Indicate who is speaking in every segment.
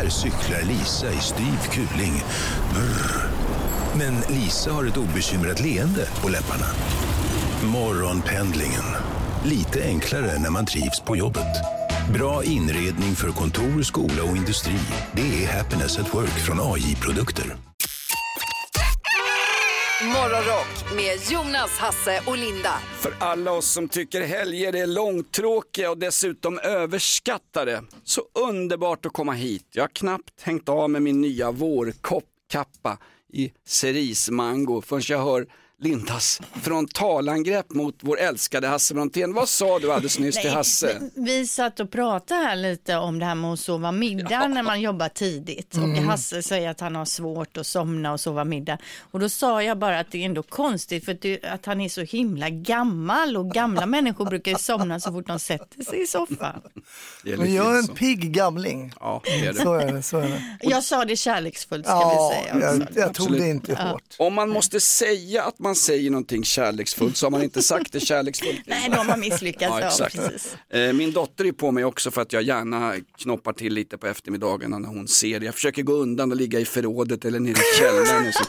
Speaker 1: Där cyklar Lisa i styv kuling. Brr. Men Lisa har ett obekymrat leende på läpparna. Morgonpendlingen. Lite enklare när man trivs på jobbet. Bra inredning för kontor, skola och industri. Det är Happiness at Work från AI-produkter.
Speaker 2: Morgonrock med Jonas, Hasse och Linda.
Speaker 3: För alla oss som tycker helger är långtråkiga och dessutom överskattade. Så underbart att komma hit. Jag har knappt hängt av med min nya vårkappa i cerismango förrän jag hör Lindas frontalangrepp mot vår älskade Hasse Brontén. Vad sa du alldeles nyss till Hasse?
Speaker 4: Vi satt och pratade här lite om det här med att sova middag när man jobbar tidigt. Och Hasse säger att han har svårt att somna och sova middag. Och då sa jag bara att det är ändå konstigt för att han är så himla gammal. Och gamla människor brukar ju somna så fort de sätter sig i soffan.
Speaker 5: Men jag är en pigg gamling.
Speaker 3: Ja, det är det.
Speaker 5: Så är det.
Speaker 4: Jag sa det kärleksfullt ska vi säga också.
Speaker 5: Jag tog det inte hårt.
Speaker 3: Om man måste säga att man säger någonting kärleksfullt så har man inte sagt det kärleksfullt.
Speaker 4: Nej, de har misslyckats.
Speaker 3: Ja, exakt.
Speaker 4: Precis.
Speaker 3: Min dotter är på mig också för att jag gärna knoppar till lite på eftermiddagarna när hon ser det. Jag försöker gå undan och ligga i förrådet eller nere i källaren. Och så.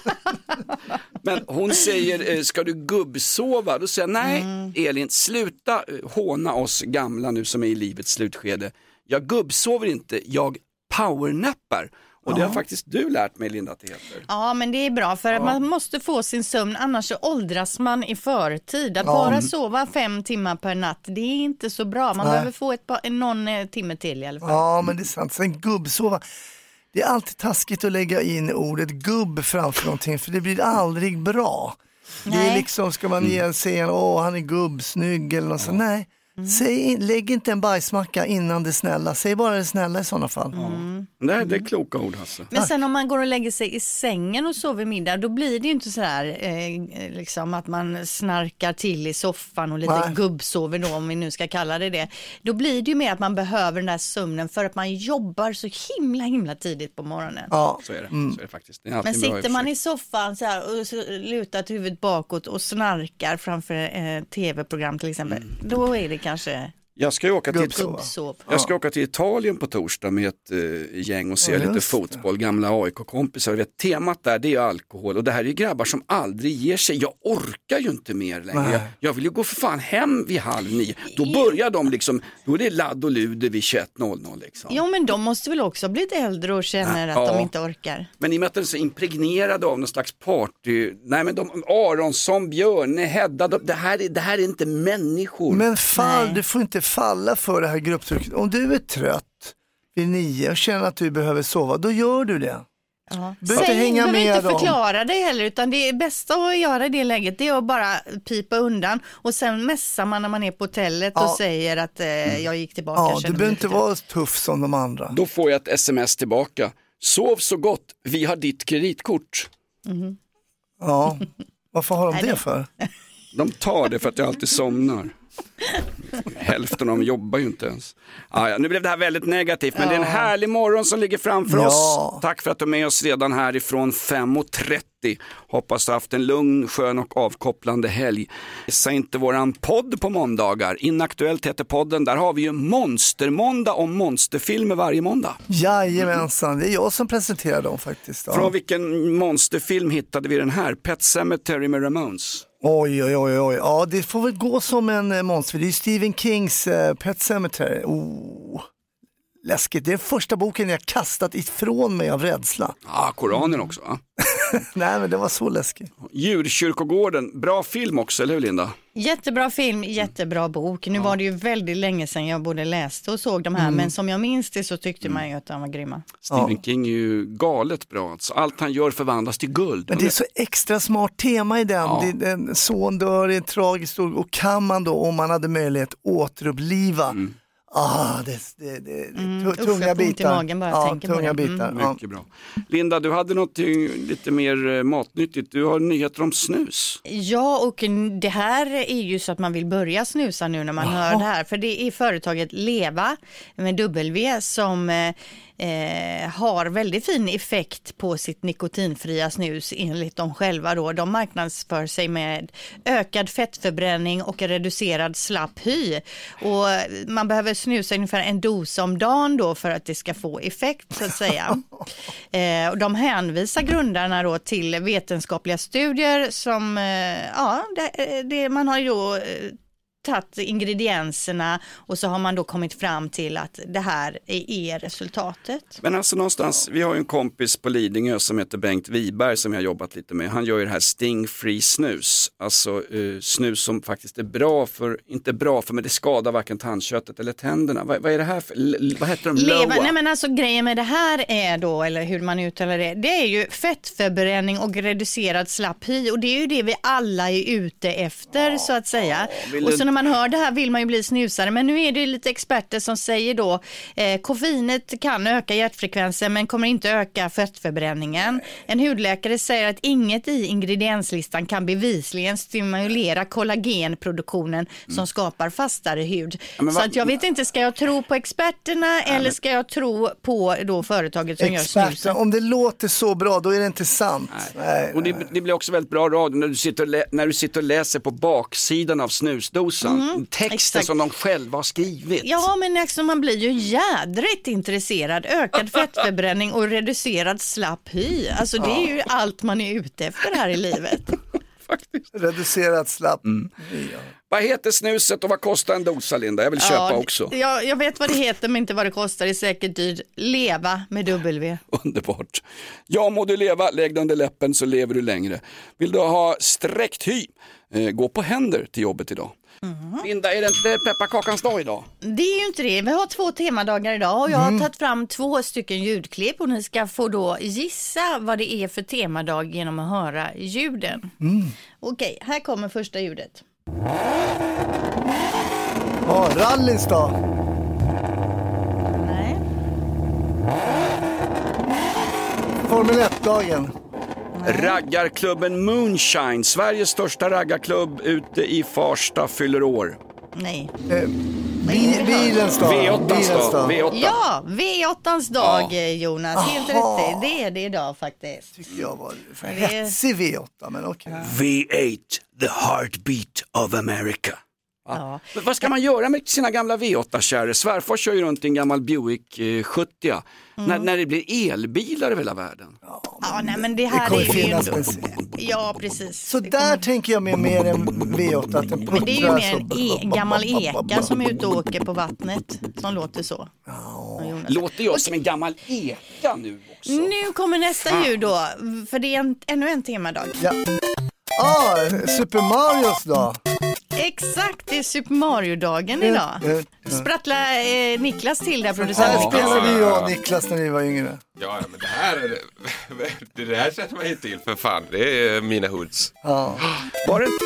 Speaker 3: Men hon säger, ska du gubbsova? Då säger jag, nej Elin, sluta håna oss gamla nu som är i livets slutskede. Jag gubbsover inte, jag powernappar. Och det har faktiskt du lärt mig, Linda, att det heter.
Speaker 4: Ja, men det är bra för att man måste få sin sömn, annars så åldras man i förtid. Att bara sova 5 timmar per natt, det är inte så bra. Man behöver få någon timme till i alla fall.
Speaker 5: Ja, men det är sant. Sen gubbsova. Det är alltid taskigt att lägga in ordet gubb framför någonting, för det blir aldrig bra. Nej. Det är liksom, ska man ge en scen, han är gubbsnygg eller något sånt. Nej. Lägg inte en bajsmacka innan det snälla. Säg bara det snälla i sådana fall.
Speaker 3: Nej, det är kloka ord, Hasse.
Speaker 4: Men sen om man går och lägger sig i sängen och sover middag, då blir det ju inte så här liksom att man snarkar till i soffan och lite gubbsover då, om vi nu ska kalla det. Då blir det ju mer att man behöver den där sömnen för att man jobbar så himla tidigt på morgonen.
Speaker 5: Ja,
Speaker 3: så är det. Så är det faktiskt. Det är
Speaker 4: men sitter man i soffan så här och lutat huvudet bakåt och snarkar framför tv-program till exempel, då är det kanske...
Speaker 3: Jag ska åka till Italien på torsdag med ett gäng och se lite fotboll, gamla AIK-kompisar. Temat där, det är alkohol och det här är grabbar som aldrig ger sig. Jag orkar ju inte mer längre. Jag vill ju gå för fan hem vid 8:30. Då börjar de liksom, då är det ladd och luder vid 21:00 liksom.
Speaker 4: Jo, men de måste väl också blivit äldre och känner att de inte orkar.
Speaker 3: Men i och med att de är så impregnerade av någon slags party. Nej, men Aronsson, Björne, Hedda, det här är inte människor.
Speaker 5: Men du får inte falla för det här grupptrycket. Om du är trött vid 9 och känner att du behöver sova, då gör du det.
Speaker 4: Du behöver inte förklara dig heller, utan det bästa att göra i det läget, det är att bara pipa undan och sen mässar man när man är på hotellet och säger att jag gick tillbaka.
Speaker 5: Du behöver inte vara tuff som de andra.
Speaker 3: Då får jag ett sms tillbaka. Sov så gott, vi har ditt kreditkort.
Speaker 5: Ja, varför har de det för?
Speaker 3: De tar det för att jag alltid somnar. Hälften av dem jobbar ju inte ens. Nu blev det här väldigt negativt, men det är en härlig morgon som ligger framför oss. Tack för att du är med oss redan härifrån 5:30. Hoppas du har haft en lugn, skön och avkopplande helg. Missa inte våran podd på måndagar. Inaktuellt heter podden. Där har vi ju monstermåndag om monsterfilmer varje måndag.
Speaker 5: Jajamensan, det är jag som presenterar dem faktiskt.
Speaker 3: Från vilken monsterfilm hittade vi den här? Pet Sematary med Ramones.
Speaker 5: Oj. Ja, det får väl gå som en monster. Det är Stephen Kings Pet Sematary. Läskigt. Det är första boken jag kastat ifrån mig av rädsla.
Speaker 3: Koranen också, va?
Speaker 5: Nej, men det var så läskigt.
Speaker 3: Djurkyrkogården. Bra film också, eller hur, Linda?
Speaker 4: Jättebra film, jättebra bok. Nu var det ju väldigt länge sedan jag både läste och såg de här, men som jag minns det så tyckte man ju att de var grymma.
Speaker 3: Stephen King är ju galet bra. Alltså. Allt han gör förvandlas till guld.
Speaker 5: Men det är så extra smart tema i den. En son dör i en tragisk historia, och kan man då, om man hade möjlighet, återuppliva tunga bitar.
Speaker 4: I magen bara tänker på det.
Speaker 5: Bitar.
Speaker 3: Mycket bra. Linda, du hade något lite mer matnyttigt. Du har nyheter om snus.
Speaker 4: Ja, och det här är ju så att man vill börja snusa nu när man hör det här. För det är företaget Leva med W som har väldigt fin effekt på sitt nikotinfria snus enligt dem själva då. De marknadsför sig med ökad fettförbränning och reducerad slapp hy. Och man behöver snusa ungefär en dos om dagen då för att det ska få effekt så att säga. Och de hänvisar grundarna då till vetenskapliga studier som man har ju tagit ingredienserna och så har man då kommit fram till att det här är resultatet.
Speaker 3: Men alltså någonstans, vi har ju en kompis på Lidingö som heter Bengt Wiberg som jag har jobbat lite med. Han gör ju det här sting-free snus. Alltså snus som faktiskt är bra för, inte bra för, men det skadar varken tandköttet eller tänderna. Vad är det här för, vad heter de? Loa?
Speaker 4: Nej men alltså grejen med det här är då, eller hur man uttalar det är ju fettförbränning och reducerad slapp hy och det är ju det vi alla är ute efter så att säga. Och så när man hör det här vill man ju bli snusare, men nu är det ju lite experter som säger då koffeinet kan öka hjärtfrekvensen men kommer inte öka fettförbränningen. En hudläkare säger att inget i ingredienslistan kan bevisligen stimulera kollagenproduktionen som skapar fastare hud. Ja, så att jag vet inte, ska jag tro på experterna eller ska jag tro på då företaget som gör snusen?
Speaker 5: Om det låter så bra då är det inte sant.
Speaker 3: Nej. Och det blir också väldigt bra radio när du sitter och läser på baksidan av snusdosan. Texten exakt. Som de själva har skrivit.
Speaker 4: Ja, men liksom, man blir ju jädrigt intresserad. Ökad fettförbränning och reducerad slapp hy. Alltså det är ju allt man är ute efter här i livet.
Speaker 3: Faktiskt.
Speaker 5: Reducerat slapp. Ja.
Speaker 3: Vad heter snuset och vad kostar en dosa, Linda? Jag vill köpa också.
Speaker 4: Jag vet vad det heter men inte vad det kostar. Det är säkert dyrt. Leva med W.
Speaker 3: Underbart. Ja, må du leva. Lägg dig under läppen så lever du längre. Vill du ha sträckt hy? Gå på händer till jobbet idag. Linda, är det inte pepparkakans dag idag?
Speaker 4: Det är ju inte det. Vi har 2 temadagar idag och jag har tagit fram 2 stycken ljudklipp och ni ska få då gissa vad det är för temadag genom att höra ljuden. Okej, här kommer första ljudet.
Speaker 5: Rallys då?
Speaker 4: Nej.
Speaker 5: Formel 1-dagen.
Speaker 3: Raggarklubben Moonshine, Sveriges största raggarklubb ute i Farsta, fyller år.
Speaker 4: Nej.
Speaker 5: Bilens dag.
Speaker 3: V8:ans dag. V8.
Speaker 4: Ja, V8:ans dag, Jonas. Helt rätt. Det är det idag faktiskt.
Speaker 5: Tycker jag var för hetsig V8, men okej.
Speaker 3: V8, the heartbeat of America.
Speaker 4: Ja.
Speaker 3: Men vad ska man göra med sina gamla V8-kärror? Svärfar kör ju runt i en gammal Buick 70 när det blir elbilar i hela världen.
Speaker 4: Ja, nej, men det här är ju ändå... Ja, precis.
Speaker 5: Så där tänker jag mig mer än V8 att den.
Speaker 4: Men det är ju mer en gammal eka som är ute och åker på vattnet som låter så.
Speaker 3: Låter jag som en gammal eka nu också?
Speaker 4: Nu kommer nästa ljud då, för det är ännu en temadag.
Speaker 5: Ja. Super Marios dag.
Speaker 4: Exakt, det är Super Mario-dagen idag. Sprattla Niklas till där, producenten.
Speaker 5: Här spelade ju jag och Niklas när vi var yngre.
Speaker 6: Ja, men det här sätter man inte till för fan. Det är mina hoods.
Speaker 5: Ja.
Speaker 3: Var det?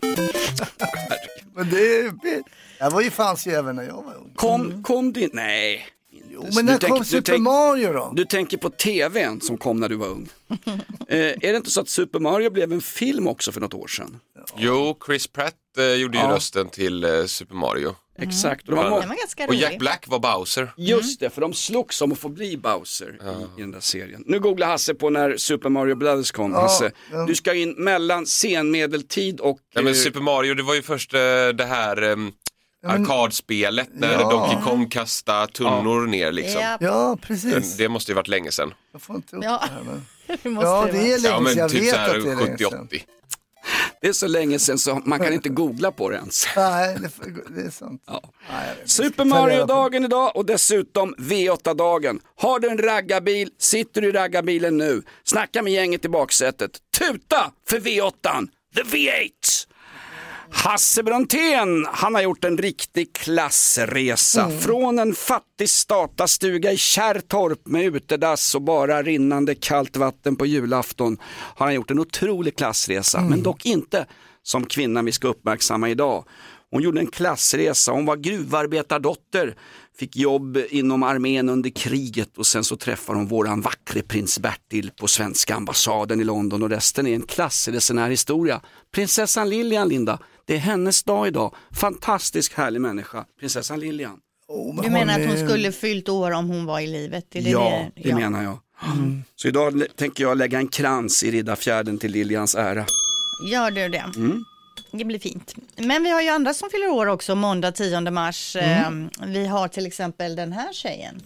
Speaker 5: Men jag var ju fans ju även när jag var ung.
Speaker 3: Kom din... Nej.
Speaker 5: Jo, men när kom Super Mario då?
Speaker 3: Du tänker på tvn som kom när du var ung. Är det inte så att Super Mario blev en film också för något år sedan?
Speaker 6: Jo, Chris Pratt gjorde ju rösten till Super Mario.
Speaker 3: Exakt.
Speaker 6: Och Jack Black var Bowser.
Speaker 3: Just det, för de slogs om att få bli Bowser i den där serien. Nu googlar Hasse på när Super Mario Brothers kom. Hasse, du ska in mellan senmedeltid och...
Speaker 6: Ja, men Super Mario, det var ju först det här... arkadspelet när Donkey Kong kastade tunnor ner liksom.
Speaker 5: Ja, precis.
Speaker 6: Det måste ju varit länge sedan.
Speaker 5: Jag får inte upp
Speaker 4: det
Speaker 5: här, men...
Speaker 4: det
Speaker 5: är länge sedan.
Speaker 6: Ja, men typ
Speaker 5: jag
Speaker 6: så här
Speaker 5: vet att det är
Speaker 6: 70-80.
Speaker 3: Det är så länge sedan så man kan inte googla på det ens.
Speaker 5: Nej, det är sant.
Speaker 3: Ja. Super Mario-dagen idag och dessutom V8-dagen. Har du en raggarbil, sitter du i raggarbilen nu. Snacka med gänget i baksätet. Tuta för V8, the V8! Hasse Brontén, han har gjort en riktig klassresa. Från en fattig statastuga i Kärrtorp med utedass och bara rinnande kallt vatten på julafton har han gjort en otrolig klassresa. Men dock inte som kvinnan vi ska uppmärksamma idag. Hon gjorde en klassresa, hon var gruvarbetardotter, fick jobb inom armén under kriget och sen så träffar hon våran vackre prins Bertil på svenska ambassaden i London och resten är en klassresenär historia. Prinsessan Lilian, Linda, det är hennes dag idag. Fantastisk härlig människa, prinsessan Lilian.
Speaker 4: Du menar att hon skulle fyllt år om hon var i livet?
Speaker 3: Det menar jag. Så idag tänker jag lägga en krans i Riddarfjärden till Liljans ära.
Speaker 4: Gör du det? Det blir fint. Men vi har ju andra som fyller år också, måndag 10 mars. Vi har till exempel den här tjejen.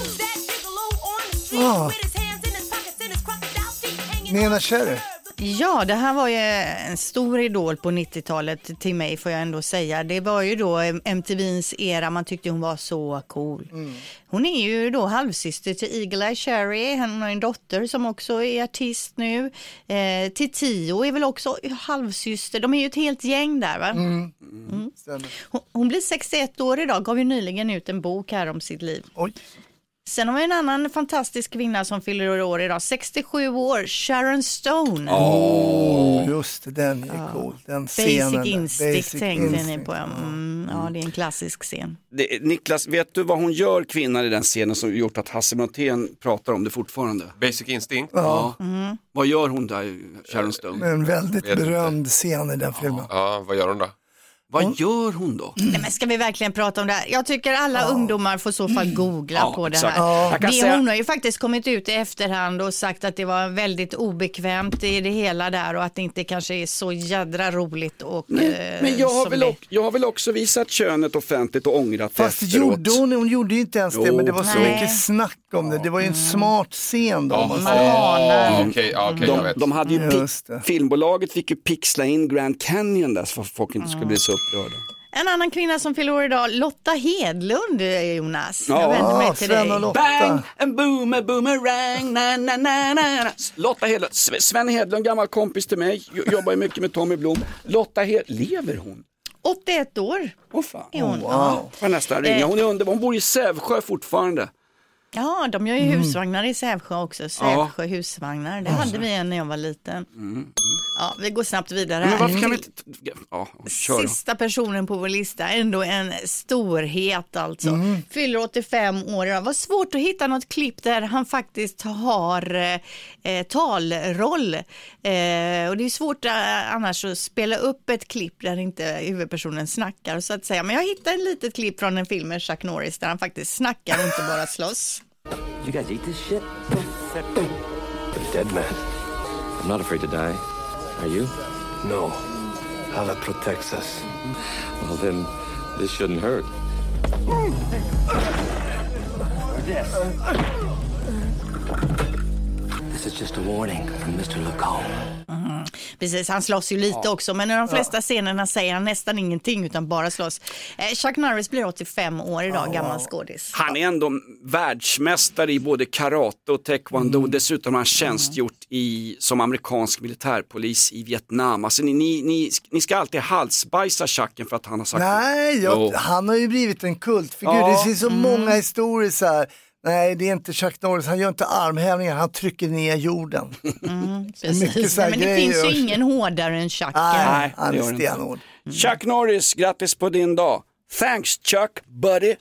Speaker 5: Nena Cherry.
Speaker 4: Ja, det här var ju en stor idol på 90-talet till mig, får jag ändå säga. Det var ju då MTV:s era, man tyckte hon var så cool. Hon är ju då halvsyster till Eagle-Eye Cherry, hon har en dotter som också är artist nu. Till Tio är väl också halvsyster, de är ju ett helt gäng där va? Hon blir 61 år idag, gav ju nyligen ut en bok här om sitt liv.
Speaker 5: Oj.
Speaker 4: Sen har vi en annan fantastisk kvinna som fyller år idag, 67 år, Sharon Stone.
Speaker 5: Just det, den är cool. Den scenen.
Speaker 4: Basic Instinct tänkte ni på. Ja, det är en klassisk scen.
Speaker 3: Niklas, vet du vad hon gör, kvinnan i den scenen som gjort att Hasse Brontén pratar om det fortfarande?
Speaker 6: Basic Instinct.
Speaker 5: Ja.
Speaker 3: Vad gör hon där, Sharon Stone?
Speaker 5: En väldigt berömd scen i den filmen.
Speaker 6: Ja, vad gör hon då?
Speaker 3: Vad gör hon då?
Speaker 4: Nej, men ska vi verkligen prata om det här? Jag tycker alla ungdomar får så fall googla på det här. Hon har ju faktiskt kommit ut i efterhand och sagt att det var väldigt obekvämt i det hela där och att det inte kanske är så jädra roligt. Och,
Speaker 3: men jag har väl också visat könet offentligt och ångrat
Speaker 5: fast
Speaker 3: efteråt.
Speaker 5: Hon gjorde ju inte ens det, men det var så mycket snack om det. Det var ju en smart scen då.
Speaker 3: De hade ju filmbolaget fick ju pixla in Grand Canyon där så folk inte skulle bli så upprörda.
Speaker 4: En annan kvinna som fyller år idag, Lotta Hedlund, Jonas. Jag vänder mig till dig.
Speaker 3: Bang, en boomerang, na na na na. Lotta Hedlund, Sven Hedlund, gammal kompis till mig, jobbar ju mycket med Tommy Blom. Lotta Hedlund, lever hon?
Speaker 4: 81 år.
Speaker 3: Fan.
Speaker 4: Är hon.
Speaker 3: Jag nästan ringa. Hon är underbar, hon bor i Sävsjö fortfarande.
Speaker 4: Ja, de gör ju husvagnar i Sävsjö också. Sävsjö husvagnar. Det hade vi en när jag var liten. Ja, vi går snabbt vidare.
Speaker 3: Men varför kan vi inte...
Speaker 4: Sista personen på vår lista. Ändå en storhet alltså. Fyller 85 år. Det var svårt att hitta något klipp där han faktiskt har talroll. Och det är svårt annars att spela upp ett klipp där inte huvudpersonen snackar så att säga. Men jag hittade ett litet klipp från en film med Chuck Norris där han faktiskt snackar och inte bara slåss.
Speaker 7: You guys eat this shit? You're a dead man. I'm not afraid to die. Are you?
Speaker 1: No, Allah protects us.
Speaker 7: Well then, this shouldn't hurt. This is just a warning from Mr. Lacombe.
Speaker 4: Precis, han slåss ju lite också, men i de flesta scenerna säger han nästan ingenting utan bara slåss. Chuck Norris blir 85 år idag, gammal skådis. Han
Speaker 3: är ändå världsmästare i både karate och taekwondo. Dessutom har han tjänstgjort som amerikansk militärpolis i Vietnam. Alltså ni ska alltid halsbajsa Chucken för att han har sagt
Speaker 5: nej, han har ju blivit en kultfigur. Det finns så många historier så här. Nej, det är inte Chuck Norris. Han gör inte armhävningar, han trycker ner jorden.
Speaker 4: Precis. Men det finns ju ingen hårdare än Chuck.
Speaker 5: Nej, han är stenhård.
Speaker 3: Chuck Norris, grattis på din dag. Thanks Chuck, buddy.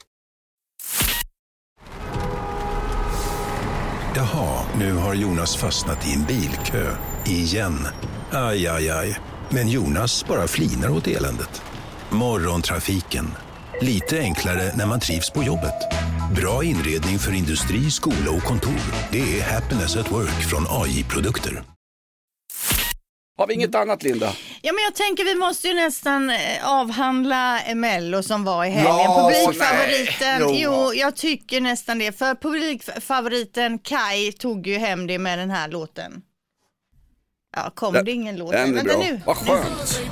Speaker 1: Jaha, nu har Jonas fastnat i en bilkö. Igen. Aj, aj, aj. Men Jonas bara flinar åt eländet. Morgontrafiken. Lite enklare när man trivs på jobbet. Bra inredning för industri, skola och kontor. Det är Happiness at Work från AI-produkter.
Speaker 3: Har vi inget annat, Linda?
Speaker 4: Ja, men jag tänker vi måste ju nästan avhandla Mello som var i helgen. Publikfavoriten, jo, jag tycker nästan det. För publikfavoriten Kai tog ju hem det med den här låten. Ja, kom det ingen låt?
Speaker 3: Den är bra. Nu. Vad skönt.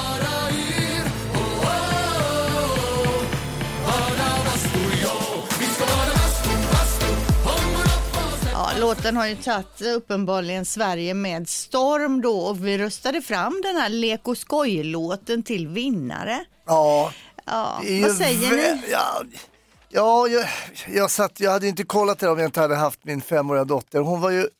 Speaker 4: Ja, låten har ju tagit uppenbarligen Sverige med storm då och vi röstade fram den här Lek och skoj-låten till vinnare.
Speaker 5: Ja,
Speaker 4: vad säger ni?
Speaker 5: Jag hade inte kollat det om jag inte hade haft min 5-åriga dotter. Hon var ju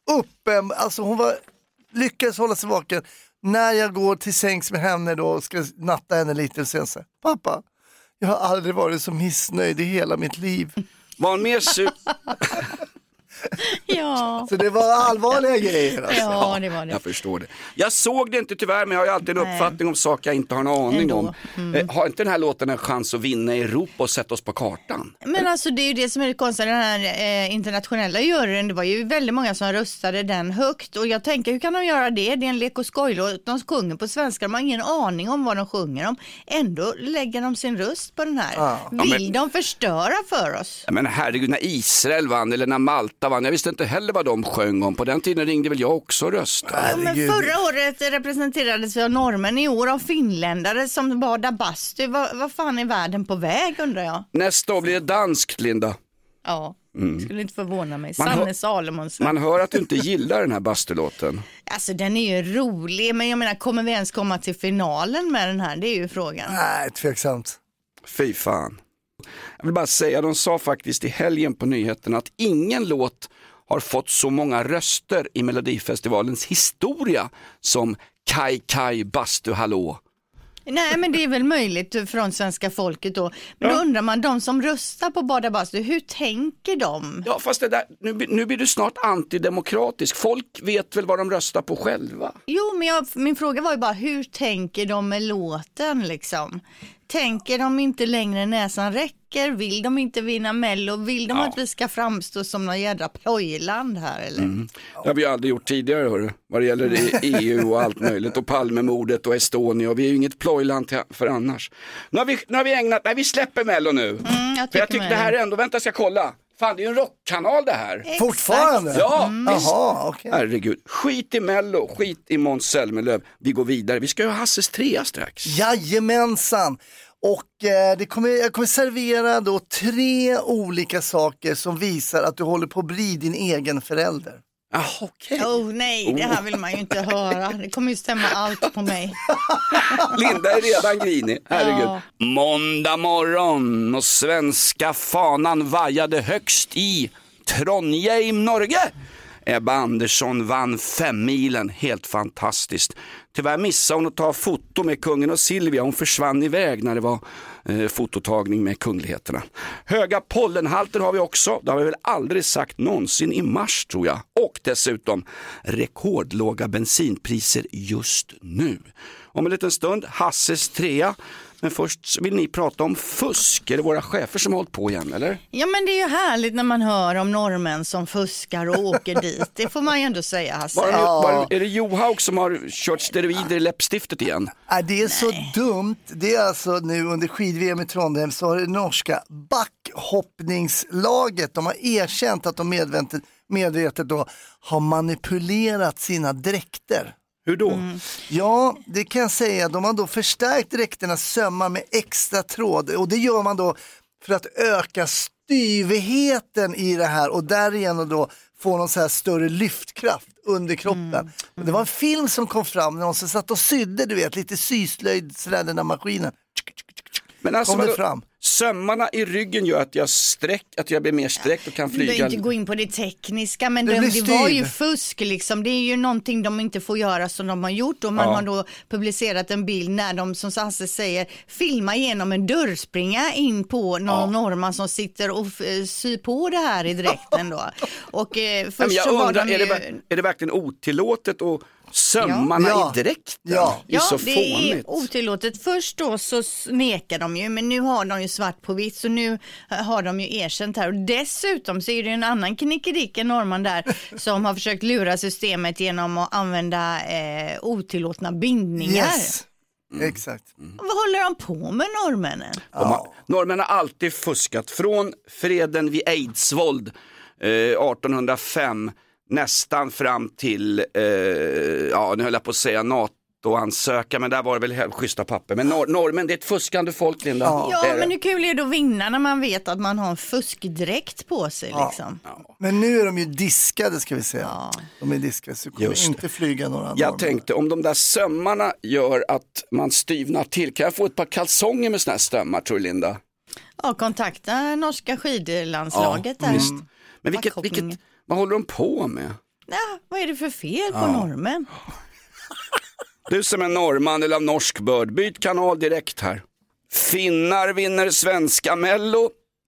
Speaker 5: lyckades hålla sig vaken. När jag går till sängs med henne då och ska natta henne lite och sen så, pappa, jag har aldrig varit så missnöjd i hela mitt liv.
Speaker 3: Var hon mer
Speaker 4: Ja.
Speaker 5: Så det var allvarliga grejer alltså.
Speaker 4: Ja, det var det.
Speaker 3: Jag förstår det. Jag såg det inte tyvärr, men jag har ju alltid en uppfattning om saker jag inte har en aning
Speaker 4: Ändå.
Speaker 3: om. Har inte den här låten en chans att vinna i Europa och sätta oss på kartan?
Speaker 4: Men alltså det är ju det som är det konstiga, den här internationella juryn, det var ju väldigt många som röstade den högt och jag tänker, hur kan de göra det? Det är en lek och skojlåt, de sjunger på svenska, de har ingen aning om vad de sjunger om. Ändå lägger de sin röst på den här. Vill de förstöra för oss?
Speaker 3: Men herregud, när Israel vann eller när Malta vann, jag visste inte heller vad de sjöng om. På den tiden ringde väl jag också och röstade.
Speaker 4: Ja, men förra året representerades vi av norrmän, i år av finländare som badar bastu. Vad fan är världen på väg, undrar jag?
Speaker 3: Nästa år blir det danskt, Linda.
Speaker 4: Ja, skulle inte förvåna mig.
Speaker 3: Man
Speaker 4: Sanne Salomonsen.
Speaker 3: Man hör att du inte gillar den här bastulåten.
Speaker 4: Alltså den är ju rolig, men jag menar, kommer vi ens komma till finalen med den här? Det är ju frågan.
Speaker 5: Nej, tveksamt.
Speaker 3: Fy fan. Jag vill bara säga, de sa faktiskt i helgen på nyheterna att ingen låt har fått så många röster i Melodifestivalens historia som Kai Kai Bastu Hallå.
Speaker 4: Nej, men det är väl möjligt från svenska folket då. Men då undrar man, de som röstar på Bada Bastu, hur tänker de?
Speaker 3: Ja, fast det där, nu blir du snart antidemokratisk. Folk vet väl vad de röstar på själva.
Speaker 4: Jo, men min fråga var ju bara, hur tänker de med låten liksom? Tänker de inte längre näsan räcker? Vill de inte vinna Mello? Vill de att vi ska framstå som någon jädra plojland här eller?
Speaker 3: Det har vi aldrig gjort tidigare, hörru. Vad det gäller EU och allt möjligt. Och Palmemordet och Estonia. Och vi är ju inget plojland för annars. Nu har vi ägnat, vi släpper Mello nu.
Speaker 4: Jag
Speaker 3: för jag tycker det här är ändå, vänta jag ska kolla. Fan, det är ju en rockkanal det här.
Speaker 4: Exakt.
Speaker 5: Fortfarande?
Speaker 3: Ja,
Speaker 5: Jaha, okej.
Speaker 3: herregud. Skit i Mello, skit i Måns Zelmerlöw. Vi går vidare. Vi ska ju ha Hasses 3 strax.
Speaker 5: Jajamensan. Och jag kommer servera då 3 olika saker som visar att du håller på att bli din egen förälder.
Speaker 3: Ah, okej.
Speaker 4: Nej, det här vill man ju inte höra. Det kommer ju stämma allt på mig.
Speaker 3: Linda är redan grinig, herregud.
Speaker 4: Ja.
Speaker 3: Måndag morgon och svenska fanan vajade högst i Trondheim, Norge. Ebba Andersson vann 5-milen, helt fantastiskt. Tyvärr missade hon att ta foto med kungen och Silvia. Hon försvann iväg när det var fototagning med kungligheterna. Höga pollenhalter har vi också. Det har vi väl aldrig sagt någonsin i mars, tror jag. Och dessutom rekordlåga bensinpriser just nu. Om en liten stund Hasses 3. Men först vill ni prata om fusk. Är det våra chefer som har hållit på igen, eller?
Speaker 4: Ja, men det är ju härligt när man hör om norrmän som fuskar och åker dit. Det får man ju ändå säga, Hasse.
Speaker 3: Är det Johaug som har kört steroider i läppstiftet igen?
Speaker 5: Det är så dumt. Det är alltså nu under skid-VM i Trondheim så har det norska backhoppningslaget, de har erkänt att de medvetet då har manipulerat sina dräkter.
Speaker 3: Hur då?
Speaker 5: Ja, det kan jag säga. De har då förstärkt dräkternas sömmar med extra tråd. Och det gör man då för att öka styvigheten i det här. Och därigenom då få någon så här större lyftkraft under kroppen. Och det var en film som kom fram när någon som satt och sydde, du vet, lite syslöjd sådär, den där maskinen.
Speaker 3: Men alltså,
Speaker 5: kom det fram.
Speaker 3: Sömmarna i ryggen gör att jag blir mer sträckt och kan flyga.
Speaker 4: Du behöver inte gå in på det tekniska, men
Speaker 5: det
Speaker 4: var ju fusk liksom. Det är ju någonting de inte får göra som de har gjort. Och man har då publicerat en bild när de, som Sasse säger, filmar genom en dörrspringa in på någon norrman som sitter och syr på det här i dräkten då. Och först
Speaker 3: jag
Speaker 4: så var
Speaker 3: undrar,
Speaker 4: de ju...
Speaker 3: är det verkligen otillåtet och sömmarna i dräkten?
Speaker 5: Ja,
Speaker 3: det är så
Speaker 4: det
Speaker 3: fånigt.
Speaker 4: är otillåtet. Först då så nekar de ju, men nu har de ju svart på vitt, så nu har de ju erkänt här. Och dessutom så är det en annan knickedick, en norrman där, som har försökt lura systemet genom att använda otillåtna bindningar.
Speaker 5: Yes. Exakt.
Speaker 4: Vad håller de på med, norrmännen?
Speaker 3: Norrmännen har alltid fuskat. Från freden vid Eidsvold 1805 nästan fram till, nu höll jag på att säga NATO-ansöka, men där var det väl schyssta papper. Men norrmän, det är ett fuskande folk, Linda.
Speaker 4: Ja, men hur kul är det att vinna när man vet att man har en fuskdräkt på sig liksom?
Speaker 5: Men nu är de ju diskade, ska vi säga. De är diskade, så kommer inte flyga några norrmän.
Speaker 3: Jag tänkte, om de där sömmarna gör att man styvnar till, kan jag få ett par kalsonger med såna här sömmar, tror du, Linda?
Speaker 4: Ja, kontakta norska skidlandslaget där.
Speaker 3: Men vad håller de på med?
Speaker 4: Ja, vad är det för fel på norrmän?
Speaker 3: Du som är norrman eller av norsk börd, byt kanal direkt här. Finnar vinner svenska Mello.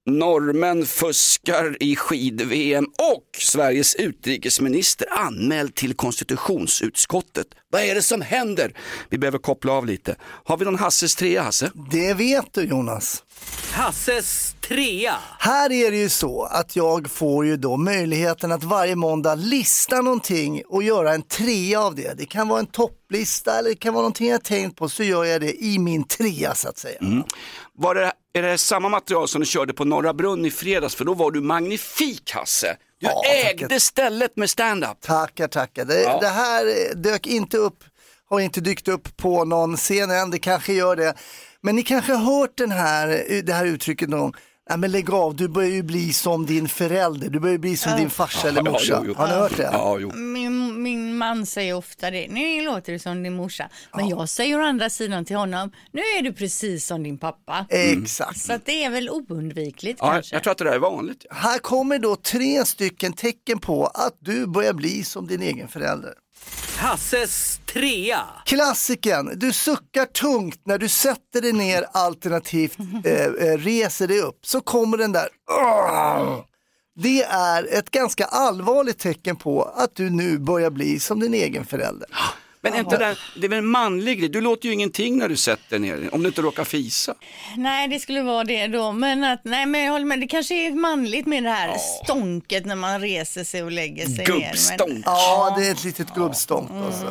Speaker 3: Norrmän fuskar i skid-VM och Sveriges utrikesminister anmäld till konstitutionsutskottet. Vad är det som händer? Vi behöver koppla av lite. Har vi någon Hasses trea, Hasse?
Speaker 5: Det vet du, Jonas.
Speaker 8: Hasses trea.
Speaker 5: Här är det ju så att jag får ju då möjligheten att varje måndag lista någonting och göra en trea av det. Det kan vara en topplista eller det kan vara någonting jag tänkt på, så gör jag det i min trea så att säga.
Speaker 3: Är det samma material som du körde på Norra Brunn i fredags? För då var du magnifik, Hasse. Du ägde stället med stand-up.
Speaker 5: Tackar. Det här dök inte upp, har inte dykt upp på någon scen än, det kanske gör det. Men ni kanske har hört det här uttrycket någon gång. Nej, men lägg av, du börjar ju bli som din förälder. Du börjar bli som din farsa eller morsa. Har ni hört det?
Speaker 3: Ja, jo.
Speaker 4: Min man säger ofta det. Nu låter du som din morsa. Men jag säger å andra sidan till honom. Nu är du precis som din pappa.
Speaker 5: Exakt.
Speaker 4: Så att det är väl oundvikligt
Speaker 3: kanske. Jag tror att det där är vanligt. Ja.
Speaker 5: Här kommer då 3 stycken tecken på att du börjar bli som din egen förälder.
Speaker 8: Hasses trea.
Speaker 5: Klassiken, du suckar tungt när du sätter dig ner alternativt reser dig upp. Så kommer den där. Det är ett ganska allvarligt tecken på att du nu börjar bli som din egen förälder.
Speaker 3: Men inte det är väl manlig? Du låter ju ingenting när du sätter ner, om du inte råkar fisa.
Speaker 4: Nej, det skulle vara det då. Men jag håller med, det kanske är manligt med det här stånket när man reser sig och lägger sig
Speaker 3: Gubbstånk.
Speaker 4: ner.
Speaker 5: Ja, det är ett litet gubbstånk.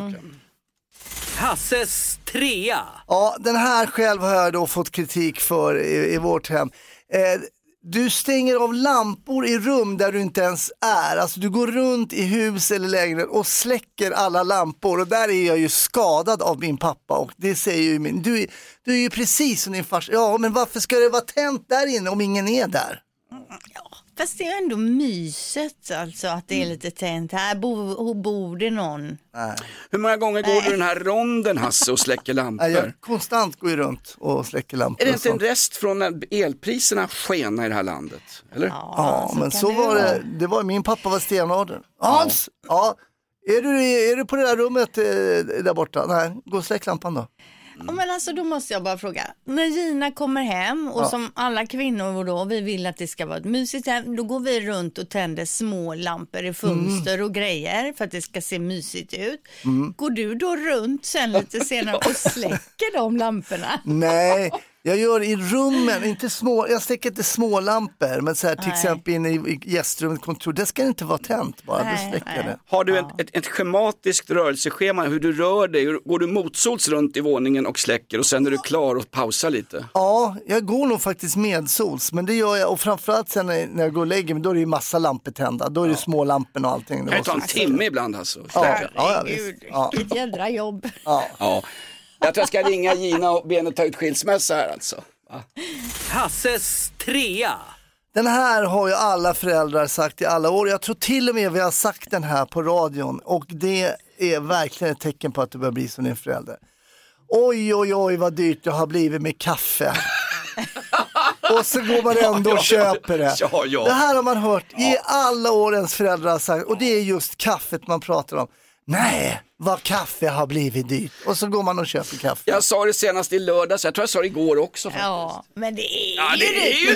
Speaker 8: Hasses trea.
Speaker 5: Ja, den här själv har jag då fått kritik för i vårt hem. Du stänger av lampor i rum där du inte ens är. Alltså du går runt i hus eller lägenhet och släcker alla lampor. Och där är jag ju skadad av min pappa. Och det säger ju du är ju precis som din fars. Ja, men varför ska det vara tänt där inne om ingen är där?
Speaker 4: Ja, fast det är ändå myset alltså att det är lite tänt. Här bor det någon.
Speaker 5: Nej.
Speaker 3: Hur många gånger går du den här ronden, Hasse, och släcker lampor?
Speaker 5: Jag konstant går runt och släcker lampor.
Speaker 3: Är det inte en rest från när elpriserna skena i det här landet? Eller?
Speaker 5: Ja, men så var det. Det var min pappa var stenålder. Hans, är du på det där rummet där borta? Nej, gå och släck lampan då.
Speaker 4: Ja, men alltså då måste jag bara fråga. När Gina kommer hem och som alla kvinnor då, vi vill att det ska vara ett mysigt hem, då går vi runt och tänder små lampor i fönster och grejer för att det ska se mysigt ut. Går du då runt sen lite senare och släcker de lamporna?
Speaker 5: Nej, jag gör i rummen, inte små, jag släcker inte små lampor, men så här till exempel inne i gästrummet, kontor, det ska inte vara tänt bara, du släcker det.
Speaker 3: Har du ett schematiskt rörelseschema hur du rör dig? Går du motsols runt i våningen och släcker och sen är du klar och pausar lite?
Speaker 5: Ja, jag går nog faktiskt medsols, men det gör jag, och framförallt sen när jag går och lägger mig, då är det ju massa lampor tända, då är det små lampor och allting.
Speaker 3: Det tar en timme ibland alltså.
Speaker 4: Vilket jädra jobb.
Speaker 3: Ja. Jag tror jag ska ringa Gina och benet ta ut skilsmässa här alltså. Va?
Speaker 8: Hasses trea.
Speaker 5: Den här har ju alla föräldrar sagt i alla år. Jag tror till och med vi har sagt den här på radion. Och det är verkligen ett tecken på att du börjar bli som din förälder. Oj vad dyrt det har blivit med kaffe. Och så går man ändå och köper det.
Speaker 3: Ja.
Speaker 5: Det här har man hört i alla år ens föräldrar har sagt. Och det är just kaffet man pratar om. Nej, vad kaffe har blivit dyrt. Och så går man och köper kaffe.
Speaker 3: Jag sa det senast i lördags, jag tror jag sa det igår också faktiskt.
Speaker 4: Ja, men det är
Speaker 3: ju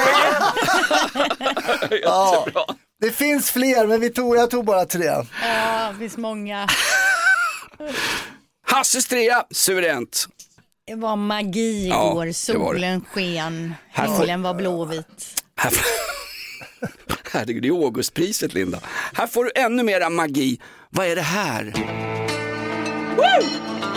Speaker 3: dyrt.
Speaker 5: Ja, det finns fler, men jag tog bara 3.
Speaker 4: Ja, det finns många.
Speaker 3: Hasses trea, suveränt.
Speaker 4: Det var magi igår, solen sken, himlen var blåvit.
Speaker 3: Herregud, det är Augustpriset, Linda. Här får du ännu mera magi. Vad är det här? Woo!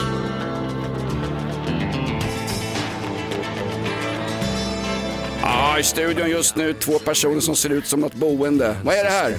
Speaker 3: I studion just nu 2 personer som ser ut som något boende. Vad är det här?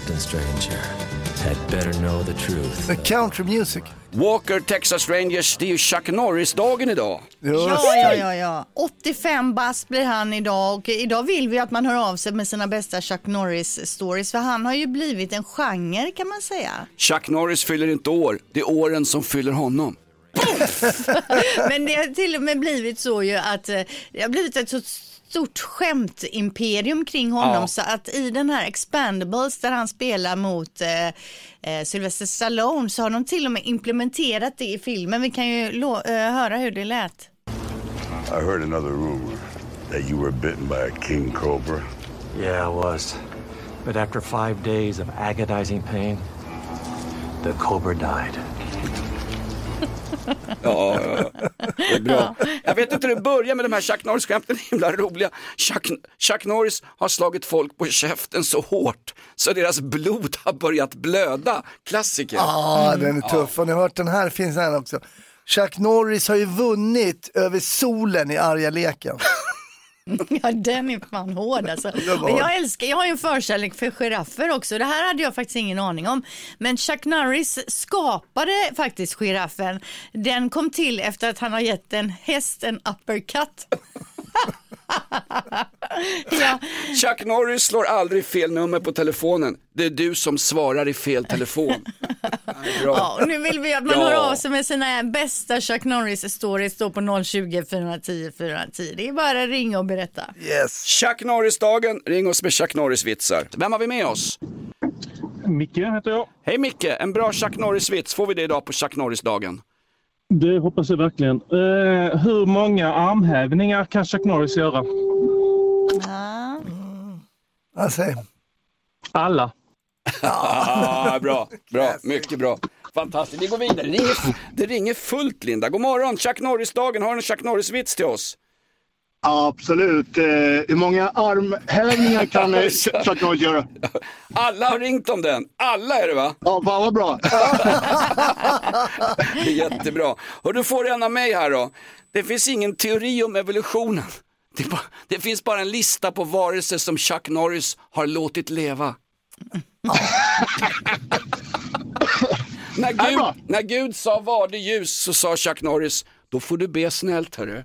Speaker 5: The country music.
Speaker 3: Walker, Texas Rangers, det är ju Chuck Norris-dagen idag.
Speaker 4: Ja. 85 bast blir han idag och idag vill vi att man hör av sig med sina bästa Chuck Norris-stories för han har ju blivit en genre kan man säga.
Speaker 3: Chuck Norris fyller inte år, det är åren som fyller honom.
Speaker 4: Men det har till och med blivit så ju att det har blivit ett så stort skämtimperium kring honom så att i den här Expendables där han spelar mot Sylvester Stallone så har de till och med implementerat det i filmen. Vi kan ju höra hur det lät.
Speaker 9: I heard another rumor that you were bitten by a king cobra.
Speaker 7: Yeah, I was. But after 5 days of agonizing pain, the cobra died.
Speaker 3: Ja, det är bra. Jag vet inte hur det börjar med de här Chuck Norris-skämten, himla roliga. Chuck Norris har slagit folk på käften så hårt så deras blod har börjat blöda. Klassiker.
Speaker 5: Ja, den är tuff. Och ni har hört den här, finns här också. Chuck Norris har ju vunnit över solen i arga leken.
Speaker 4: Ja, den är fan hård alltså. Men jag har ju en förkärlek för giraffer också. Det här hade jag faktiskt ingen aning om. Men Chuck Norris skapade faktiskt giraffen. Den kom till efter att han har gett en häst en uppercut. Ja.
Speaker 3: Chuck Norris slår aldrig fel nummer på telefonen. Det är du som svarar i fel telefon.
Speaker 4: Ja, och nu vill vi att man hör av sig med sina bästa Chuck Norris stories då på 020 410 410. Det är bara att ringa och berätta.
Speaker 5: Yes.
Speaker 3: Chuck Norris-dagen, ring oss med Chuck Norris-vitsar. Vem har vi med oss?
Speaker 9: Micke heter jag.
Speaker 3: Hej Micke, en bra Chuck Norris-vits. Får vi det idag på Chuck Norris-dagen?
Speaker 9: Det hoppas jag verkligen. Hur många armhävningar kan Chuck Norris göra?
Speaker 5: Alltså.
Speaker 9: Alla.
Speaker 3: Bra, mycket bra. Fantastiskt, vi går vidare. Det ringer fullt, Linda. God morgon, Chuck Norris-dagen. Har du en Chuck Norris-vits till oss?
Speaker 10: Absolut. Hur många armhävningar kan Chuck Norris göra?
Speaker 3: Alla har ringt om den. Alla är det, va?
Speaker 10: Ja, fan vad bra.
Speaker 3: Det är jättebra. Och du får en av mig här då. Det finns ingen teori om evolutionen. Det finns bara en lista på varelser som Chuck Norris har låtit leva. När Gud sa var det ljus så sa Chuck Norris, då får du be snällt, hörru.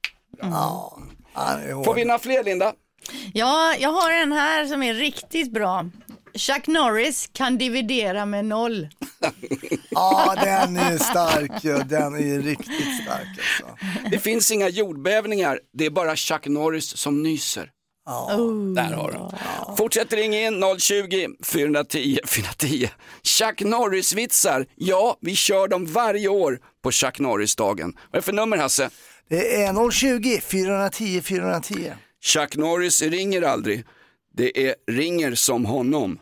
Speaker 3: Får vi några fler, Linda?
Speaker 4: Ja, jag har en här som är riktigt bra. Chuck Norris kan dividera med 0.
Speaker 5: Ja, den är stark. Ja. Den är riktigt stark. Alltså.
Speaker 3: Det finns inga jordbävningar. Det är bara Chuck Norris som nyser. Där har du. Fortsätt ringa in 020 410 410. Chuck Norris-vitsar. Ja, vi kör dem varje år på Chuck Norris-dagen. Vad är det för nummer, Hasse?
Speaker 5: Det är 020 410 410.
Speaker 3: Chuck Norris ringer aldrig. Det är ringer som honom.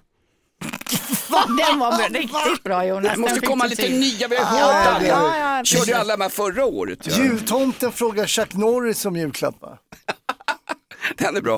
Speaker 4: Den var riktigt bra, Jonas.
Speaker 3: Det måste komma lite nya, vi har hört alla. Körde alla med förra året. Ja.
Speaker 5: Jultomten frågar Chuck Norris om julklappar.
Speaker 3: Den är bra.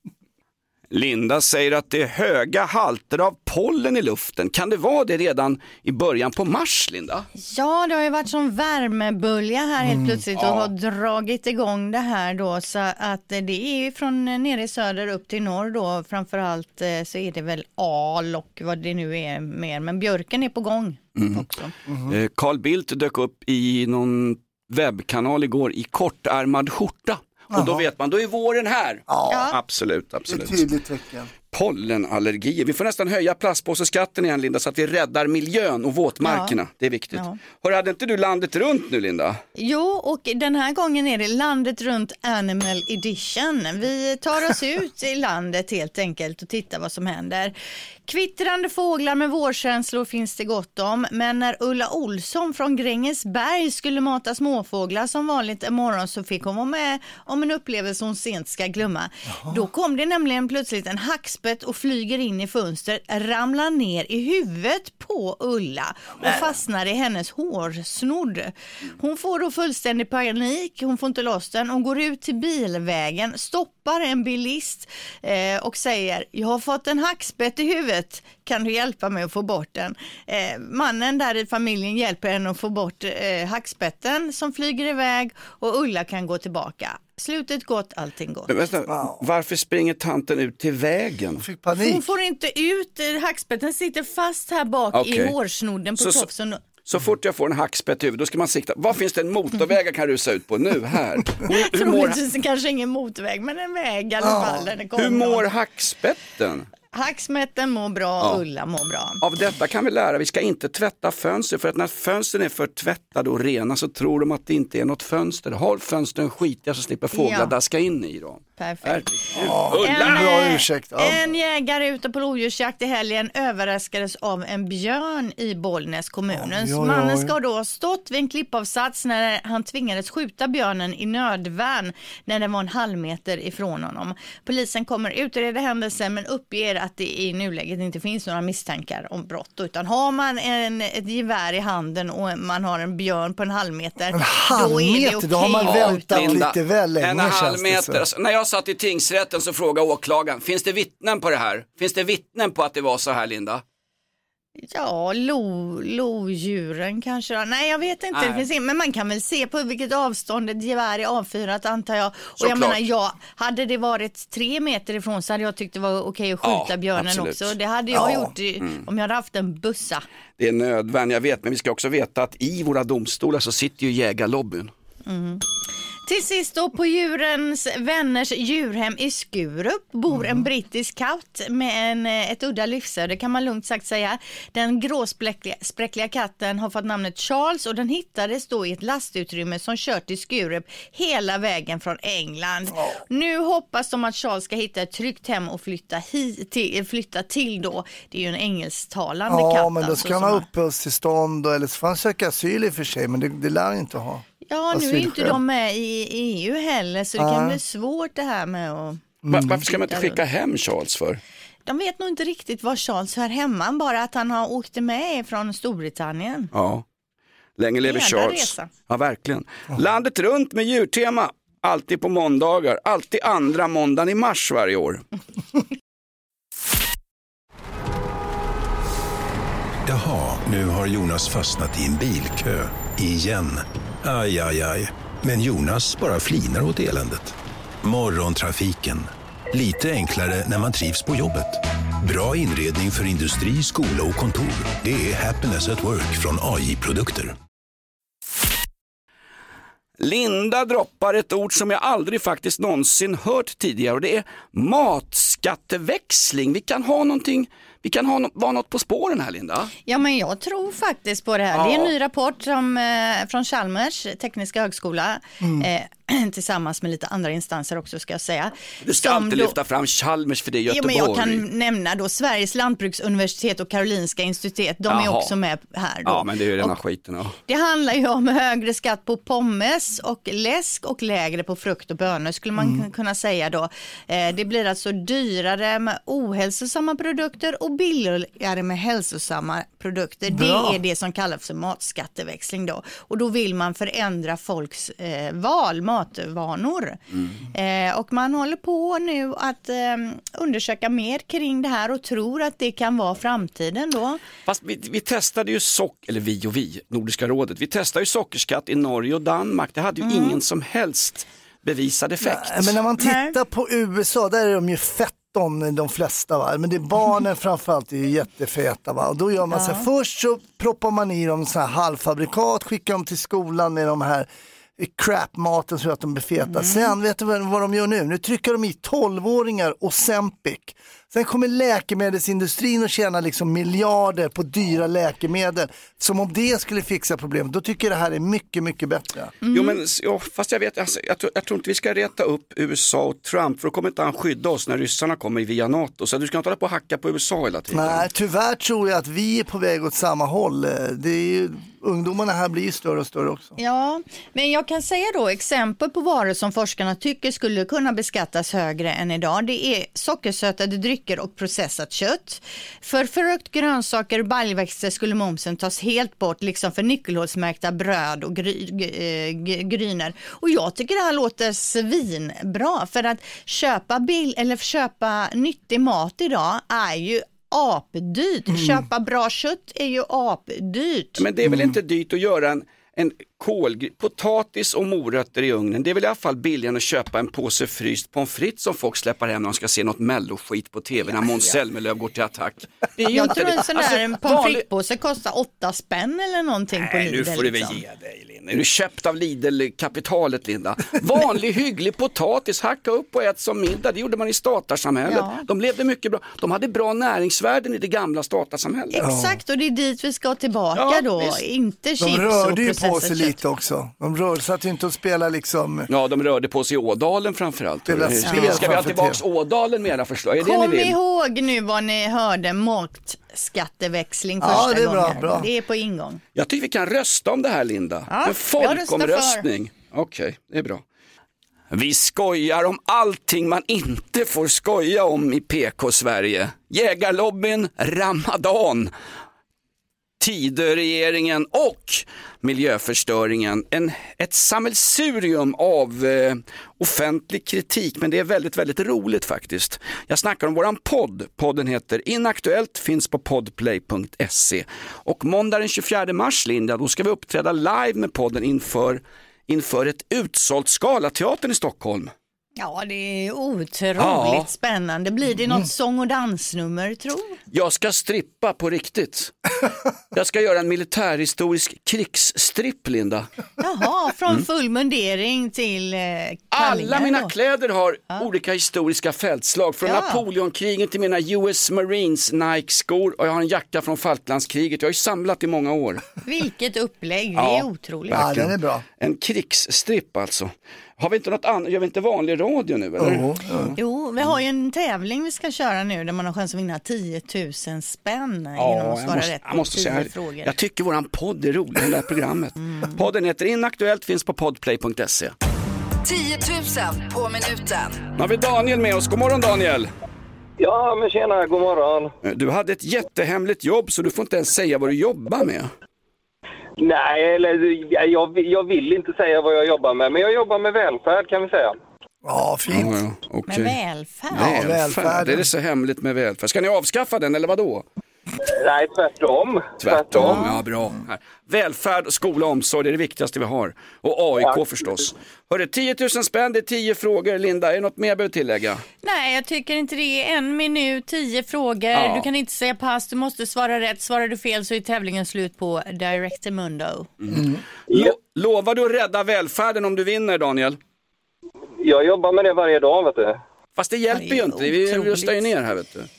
Speaker 3: Linda säger att det är höga halter av pollen i luften. Kan det vara det redan i början på mars, Linda?
Speaker 4: Ja, det har ju varit som värmebölja här helt plötsligt och har dragit igång det här då. Så att det är ju från nere i söder upp till norr då. Framförallt så är det väl al och vad det nu är mer. Men björken är på gång också.
Speaker 3: Carl Bildt dök upp i någon webbkanal igår i kortärmad skjorta. Och då vet man, då är våren här.
Speaker 5: Ja.
Speaker 3: Absolut.
Speaker 5: Det är tydligt tecken.
Speaker 3: Pollenallergier. Vi får nästan höja plastpåseskatten igen, Linda, så att vi räddar miljön och våtmarkerna. Det är viktigt. Hade inte du landet runt nu, Linda?
Speaker 4: Jo, och den här gången är det landet runt Animal Edition. Vi tar oss ut i landet helt enkelt och tittar vad som händer. Kvittrande fåglar med vårkänslor finns det gott om, men när Ulla Olsson från Grängesberg skulle mata småfåglar som vanligt imorgon så fick hon vara med om en upplevelse hon sent ska glömma. Då kom det nämligen plötsligt en hackspett och flyger in i fönstret, ramlar ner i huvudet på Ulla och fastnar i hennes hårsnodd. Hon får då fullständig panik, hon får inte loss den, hon går ut till bilvägen, stoppar en bilist och säger: jag har fått en hackspett i huvudet. Kan du hjälpa mig att få bort den? Mannen där i familjen hjälper henne att få bort hackspetten som flyger iväg och Ulla kan gå tillbaka. Slutet gott, allting gott.
Speaker 3: Varför springer tanten ut till vägen?
Speaker 5: Hon fick panik.
Speaker 4: Hon får inte ut, hackspetten sitter fast här bak i hårsnodden på tofsen.
Speaker 3: Så fort jag får en hackspett i huvudet, då ska man sikta. Vad finns det en motorväg jag kan rusa ut på nu här?
Speaker 4: Troligtvis kanske ingen motorväg, men en väg i alla fall.
Speaker 3: Hur mår hackspetten?
Speaker 4: Hackspetten mår bra, Ulla mår bra.
Speaker 3: Av detta kan vi lära, vi ska inte tvätta fönster. För att när fönstren är för tvättade och rena så tror de att det inte är något fönster. Håll fönstren skitiga så slipper fåglar daska in i dem.
Speaker 4: Perfekt.
Speaker 5: Bra ursäkt.
Speaker 4: En jägare ute på lodjursjakt i helgen överraskades av en björn i Bollnäs kommun. Mannen ska då ha stått vid en klippavsats när han tvingades skjuta björnen i nödvärn när den var en halv meter ifrån honom. Polisen kommer utreda händelsen men uppger att det i nuläget inte finns några misstankar om brott. Utan har man ett gevär i handen och man har en björn på en halv meter, då är det okej.
Speaker 5: Då har man väntat lite väl länge.
Speaker 3: En halv meter. När jag satt i tingsrätten så frågade åklagaren, finns det vittnen på det här? Finns det vittnen på att det var så här, Linda?
Speaker 4: Ja, lodjuren kanske. Nej, jag vet inte. Det finns men man kan väl se på vilket avstånd ett gevär är avfyrat, antar jag. Och jag menar, hade det varit 3 meter ifrån så hade jag tyckt det var okej att skjuta björnen absolut. Också. Det hade jag gjort om jag hade haft en bussa.
Speaker 3: Det är nödvändigt, jag vet. Men vi ska också veta att i våra domstolar så sitter ju jägarlobbyn.
Speaker 4: Till sist då, på Djurens vänners djurhem i Skurup bor en brittisk katt med ett udda livsöde, kan man lugnt sagt säga. Den gråspräckliga katten har fått namnet Charles och den hittades då i ett lastutrymme som kört till Skurup hela vägen från England. Nu hoppas de att Charles ska hitta ett tryggt hem och flytta till då. Det är ju en engelsktalande katt. Ja,
Speaker 5: men då ska han ha uppehållstillstånd eller så får han söka asyl i och för sig, men det lär inte ha.
Speaker 4: Ja, nu är inte de med i EU heller så det kan bli svårt det här med att...
Speaker 3: Varför ska man inte skicka hem Charles för?
Speaker 4: De vet nog inte riktigt var Charles hör hemma, bara att han har åkt med från Storbritannien.
Speaker 3: Ja, länge lever Charles. Resa. Ja, verkligen. Landet runt med djurtema, alltid på måndagar, alltid andra måndagen i mars varje år.
Speaker 1: Jaha, nu har Jonas fastnat i en bilkö. Igen. Aj, aj, aj. Men Jonas bara flinar åt eländet. Morgontrafiken. Lite enklare när man trivs på jobbet. Bra inredning för industri, skola och kontor. Det är Happiness at Work från AI-produkter.
Speaker 3: Linda droppar ett ord som jag aldrig faktiskt någonsin hört tidigare och det är matskatteväxling. Vi kan vara något på spåren här, Linda.
Speaker 4: Ja, men jag tror faktiskt på det här. Det är en ny rapport från Chalmers tekniska högskola tillsammans med lite andra instanser också, ska jag säga.
Speaker 3: Du ska alltid lyfta fram Chalmers för det är Göteborg.
Speaker 4: Ja, men jag kan nämna då Sveriges lantbruksuniversitet och Karolinska institutet. De är också med här då.
Speaker 3: Ja, men det är ju den här skiten. Ja.
Speaker 4: Det handlar ju om högre skatt på pommes och läsk och lägre på frukt och bönor skulle man kunna säga då. Det blir alltså dyrare med ohälsosamma produkter och billigare med hälsosamma produkter. Bra. Det är det som kallas för matskatteväxling då. Och då vill man förändra folks matvanor. Och man håller på nu att undersöka mer kring det här och tror att det kan vara framtiden då.
Speaker 3: Fast vi testade ju Nordiska rådet, vi testade ju sockerskatt i Norge och Danmark. Det hade ju ingen som helst bevisad effekt.
Speaker 5: Nej, men när man tittar på USA, där är de ju fett de flesta, va? Men det är barnen framförallt är ju jättefeta, va? Och då gör man så här, först så proppar man i dem så här halvfabrikat, skickar dem till skolan med de här crap-maten så att de blir feta. Sen vet du vad de gör nu? Nu trycker de i 12-åringar och Ozempic. Sen kommer läkemedelsindustrin och tjäna liksom miljarder på dyra läkemedel. Som om det skulle fixa problemet. Då tycker jag det här är mycket, mycket bättre.
Speaker 3: Jo, men fast jag vet, alltså, jag tror inte vi ska reta upp USA och Trump. För då kommer inte han skydda oss när ryssarna kommer via NATO. Så du ska inte hålla på och hacka på USA hela tiden.
Speaker 5: Nej, tyvärr tror jag att vi är på väg åt samma håll. Det är ju, ungdomarna här blir ju större och större också.
Speaker 4: Ja, men jag kan säga då exempel på varor som forskarna tycker skulle kunna beskattas högre än idag. Det är sockersötade drycker och processat kött. För frukt, grönsaker och baljväxter skulle momsen tas helt bort, liksom för nyckelhålsmärkta bröd och gryner. Och jag tycker det här låter svinbra, för att köpa nyttig mat idag är ju apdyrt. Köpa bra kött är ju apdyrt.
Speaker 3: Men det är väl inte dyrt att göra en potatis och morötter i ugnen. Det är väl i alla fall billigare att köpa en påse fryst pommes frites som folk släpper hem när de ska se något melloskit på tv när Måns Zelmerlöw går till attack. Det är ju
Speaker 4: jag tror en sån där pommes frites-påse kostar 8 spänn eller någonting på Lidl.
Speaker 3: Nu får du väl ge dig, Linn. är du köpt av Lidl-kapitalet, Linda? Vanlig hygglig potatis, hacka upp och ät som middag. Det gjorde man i statarsamhället. Ja. De levde mycket bra. De hade bra näringsvärden i det gamla statarsamhället.
Speaker 4: Exakt, och det är dit vi ska tillbaka då. Visst. Inte chips och
Speaker 5: de rörde ju på sig lite också. De rörde sig inte att spela liksom...
Speaker 3: Ja, de rörde på sig i Ådalen framförallt. Ska vi ha tillbaka Ådalen med era förslag? Är
Speaker 4: Kom ihåg nu vad ni hörde, matskatteväxling första gången. Bra. Det är på ingång.
Speaker 3: Jag tycker vi kan rösta om det här, Linda. Ja, en folkomröstning. Okej, det är bra. Vi skojar om allting man inte får skoja om i PK-Sverige. Jägarlobbyn, Ramadan, Tidöregeringen och miljöförstöringen. Ett sammelsurium av offentlig kritik, men det är väldigt, väldigt roligt faktiskt. Jag snackar om våran podd. Podden heter Inaktuellt, finns på podplay.se. Och måndag den 24 mars, Linda, då ska vi uppträda live med podden inför ett utsålt Scalateatern i Stockholm.
Speaker 4: Ja, det är otroligt spännande. Blir det något sång- och dansnummer, tror?
Speaker 3: Jag ska strippa på riktigt. Jag ska göra en militärhistorisk krigsstripp, Linda.
Speaker 4: Jaha, från full mundering till
Speaker 3: alla mina kläder har olika historiska fältslag. Från Napoleonkriget till mina US Marines Nike-skor. Och jag har en jacka från Falklandskriget. Jag har ju samlat i många år.
Speaker 4: Vilket upplägg, det är otroligt.
Speaker 5: Ja, den är bra.
Speaker 3: En krigsstripp alltså. Har vi inte något annat? Gör vi inte vanlig radio nu, eller?
Speaker 4: Jo, vi har ju en tävling vi ska köra nu där man har chans att vinna 10 000 spänn genom att svara rätt på 10 frågor.
Speaker 3: Jag tycker våran podd är rolig, det här programmet. Podden heter Inaktuellt, finns på podplay.se.
Speaker 2: 10 000 på minuten.
Speaker 3: Nu har vi Daniel med oss. God morgon, Daniel.
Speaker 11: Ja, men tjena, god morgon.
Speaker 3: Du hade ett jättehemligt jobb, så du får inte ens säga vad du jobbar med.
Speaker 11: Nej, eller jag vill inte säga vad jag jobbar med, men jag jobbar med välfärd, kan vi säga.
Speaker 5: Ja, fint.
Speaker 3: Ja, okay.
Speaker 4: Med välfärd?
Speaker 3: Ja, välfärd. Det är så hemligt med välfärd. Ska ni avskaffa den, eller vad då?
Speaker 11: Nej, tvärtom.
Speaker 3: Ja, bra. Välfärd, skola och omsorg, det är det viktigaste vi har. Och AIK förstås. Hörru, 10 000 spänn, det är 10 frågor. Linda, är det något mer jag behöver tillägga?
Speaker 4: Nej, jag tycker inte det är 1 minut, 10 frågor. Ja. Du kan inte säga pass, du måste svara rätt. Svarar du fel så är tävlingen slut på Directemundo.
Speaker 3: Lovar du att rädda välfärden om du vinner, Daniel?
Speaker 11: Jag jobbar med det varje dag, vet du.
Speaker 3: Fast det hjälper ju inte, vi röstar ju ner här, vet du.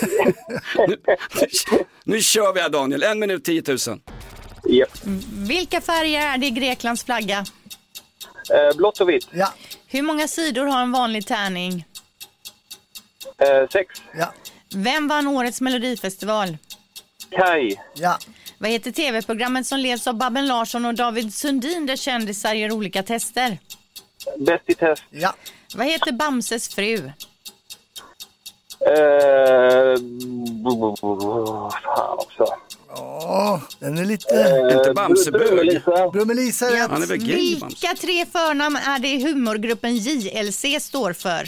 Speaker 3: nu kör vi här, Daniel, 1 minut, 10 000.
Speaker 11: Yep.
Speaker 4: Vilka färger är det i Greklands flagga?
Speaker 11: Blått och vitt.
Speaker 5: Ja.
Speaker 4: Hur många sidor har en vanlig tärning?
Speaker 11: 6.
Speaker 5: Ja.
Speaker 4: Vem vann årets Melodifestival?
Speaker 11: Kaj.
Speaker 5: Ja.
Speaker 4: Vad heter tv-programmet som leds av Babben Larsson och David Sundin där kändisar gör olika tester?
Speaker 11: Bäst i test.
Speaker 5: Ja.
Speaker 4: Vad heter Bamses fru?
Speaker 11: Fan också.
Speaker 5: Ja, den är lite...
Speaker 3: inte Bamsebög.
Speaker 5: Brummelisa rätt.
Speaker 3: Han är väl gay,
Speaker 4: Vilka 3 förnamn är det humorgruppen JLC står för?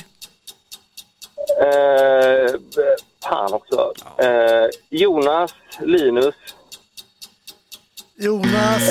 Speaker 11: Fan också. Jonas, Linus.
Speaker 5: Jonas.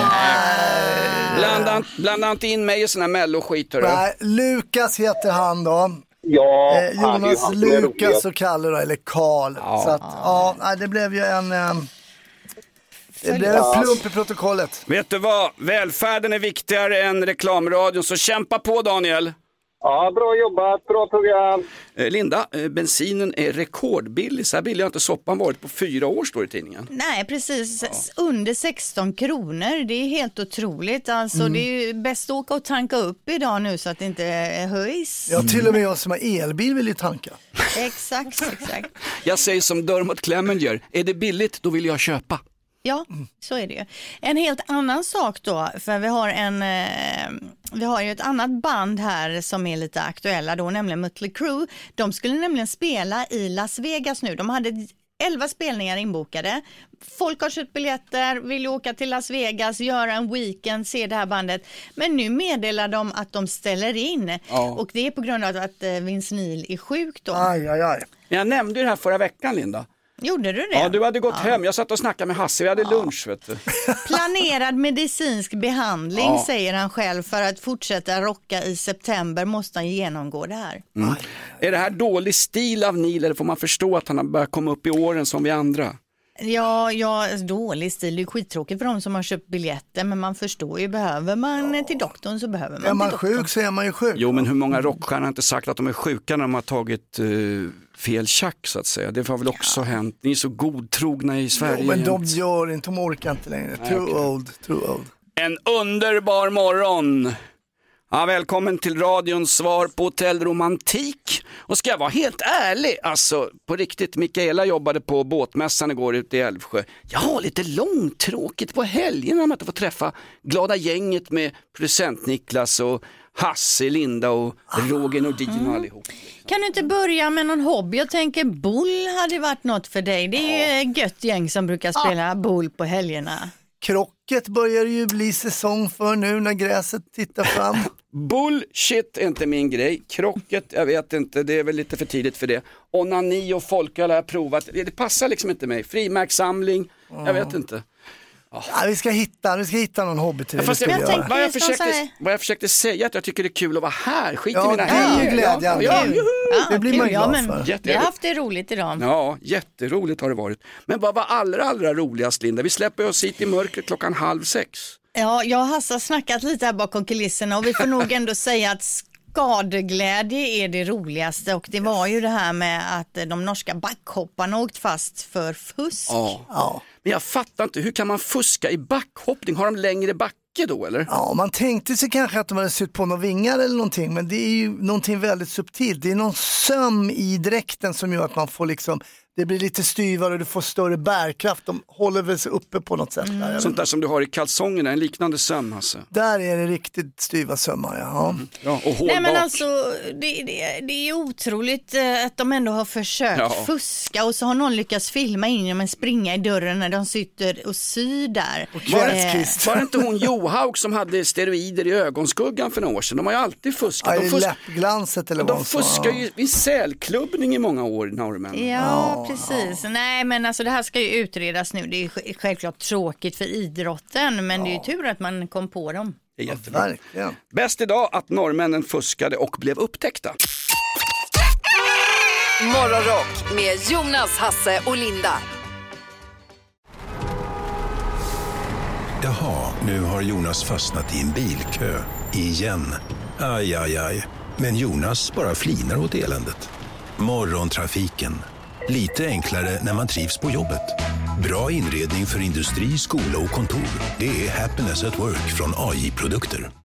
Speaker 3: Blanda inte in mig i såna här melloskit.
Speaker 5: Nej, Lukas heter han då.
Speaker 11: Ja,
Speaker 5: Jonas, Lukas och Kalle då, eller Karl.
Speaker 11: Ja.
Speaker 5: Så att, det blev ju en... Det blev en plump i protokollet.
Speaker 3: Vet du vad? Välfärden är viktigare än reklamradion, så kämpa på, Daniel.
Speaker 11: Ja, bra jobbat, bra program.
Speaker 3: Linda, bensinen är rekordbillig. Så här billig har inte soppan varit på 4 år, står i tidningen.
Speaker 4: Nej, precis. Under 16 kronor. Det är helt otroligt. Alltså, det är ju bäst att åka och tanka upp idag nu så att det inte höjs.
Speaker 5: Ja, till och med jag som har elbil vill ju tanka.
Speaker 4: Exakt.
Speaker 3: Jag säger som Dermot Clemenger, är det billigt då vill jag köpa.
Speaker 4: Ja, så är det ju. En helt annan sak då, för vi har ju ett annat band här som är lite aktuella då, nämligen Mötley Crüe. De skulle nämligen spela i Las Vegas nu. De hade 11 spelningar inbokade. Folk har köpt biljetter, vill åka till Las Vegas, göra en weekend, se det här bandet. Men nu meddelar de att de ställer in. Ja. Och det är på grund av att Vince Neil är sjuk då.
Speaker 5: Aj.
Speaker 3: Jag nämnde det här förra veckan, Linda.
Speaker 4: Gjorde du det?
Speaker 3: Ja, du hade gått hem. Jag satt och snackade med Hasse. Vi hade lunch, vet du.
Speaker 4: Planerad medicinsk behandling, säger han själv. För att fortsätta rocka i september måste han genomgå det här.
Speaker 3: Är det här dålig stil av Neil, eller får man förstå att han har börjat komma upp i åren som vi andra?
Speaker 4: Ja, dålig stil. Det är skittråkigt för de som har köpt biljetter, men man förstår ju, behöver man till doktorn så behöver man
Speaker 5: Är man
Speaker 4: till doktorn.
Speaker 5: sjuk så är man ju sjuk.
Speaker 3: Jo, men hur många rockstjärnor har inte sagt att de är sjuka när de har tagit fel tjack så att säga. Det har väl också hänt. Ni är så godtrogna i Sverige.
Speaker 5: Jo, men de gör inte, de orkar inte längre. Too old.
Speaker 3: En underbar morgon. Ja, välkommen till radions svar på hotellromantik. Och ska jag vara helt ärlig, alltså på riktigt, Mikaela jobbade på båtmässan igår ute i Älvsjö. Jag har lite långtråkigt på helgen när man inte får träffa glada gänget med producent Niklas och Hasse, Linda och Roger Nordin och allihop.
Speaker 4: Kan du inte börja med någon hobby? Jag tänker boll hade varit något för dig. Det är ju gött gäng som brukar spela boll på helgerna.
Speaker 5: Krocket börjar ju bli säsong för nu när gräset tittar fram.
Speaker 3: Bullshit är inte min grej. Krocket, jag vet inte, det är väl lite för tidigt för det. Onani och folköl har jag provat. Det passar liksom inte mig. Frimärkssamling, jag vet inte.
Speaker 5: Ja, vi ska hitta någon hobby till det.
Speaker 3: Vad jag försökte säga att jag tycker det är kul att vara här. Skit i mina
Speaker 5: det är ju glädjande. Det blir man glad för.
Speaker 4: Vi har haft det roligt idag.
Speaker 3: Ja, jätteroligt har det varit. Men vad var allra roligast, Linda? Vi släpper oss hit i mörkret 5:30.
Speaker 4: Ja, jag och Hasse har snackat lite här bakom kulisserna och vi får nog ändå säga att skadeglädje är det roligaste, och det var ju det här med att de norska backhopparna åkt fast för fusk.
Speaker 3: Ja. Men jag fattar inte, hur kan man fuska i backhoppning? Har de längre backe då eller?
Speaker 5: Ja, man tänkte sig kanske att de hade sytt på några vingar eller någonting, men det är ju någonting väldigt subtilt. Det är någon söm i dräkten som gör att man får liksom, det blir lite styvare och du får större bärkraft. De håller väl sig uppe på något sätt. Där,
Speaker 3: sånt där som du har i kalsongerna, en liknande söm alltså.
Speaker 5: Där är det riktigt styva sömmar, ja.
Speaker 3: Ja, och hållbart.
Speaker 4: Nej, men alltså, det är otroligt att de ändå har försökt fuska, och så har någon lyckats filma in genom en springa i dörren när de sitter och syr där.
Speaker 3: Var det inte hon Johaug som hade steroider i ögonskuggan för några år sedan? De har ju alltid fuskat.
Speaker 5: Ja, i läppglanset eller vad.
Speaker 3: De fuskar ju i sälklubbning i många år, norrmän.
Speaker 4: Ja, precis. Nej, men alltså det här ska ju utredas nu. Det är självklart tråkigt för idrotten, men det är ju tur att man kom på dem.
Speaker 3: Det är jättebra. Bäst idag att norrmännen fuskade och blev upptäckta.
Speaker 2: Morgonrock med Jonas, Hasse och Linda.
Speaker 1: Jaha, nu har Jonas fastnat i en bilkö. Igen. Aj. Men Jonas bara flinar åt eländet. Morgontrafiken. Lite enklare när man trivs på jobbet. Bra inredning för industri, skola och kontor. Det är Happiness at Work från AJ Produkter.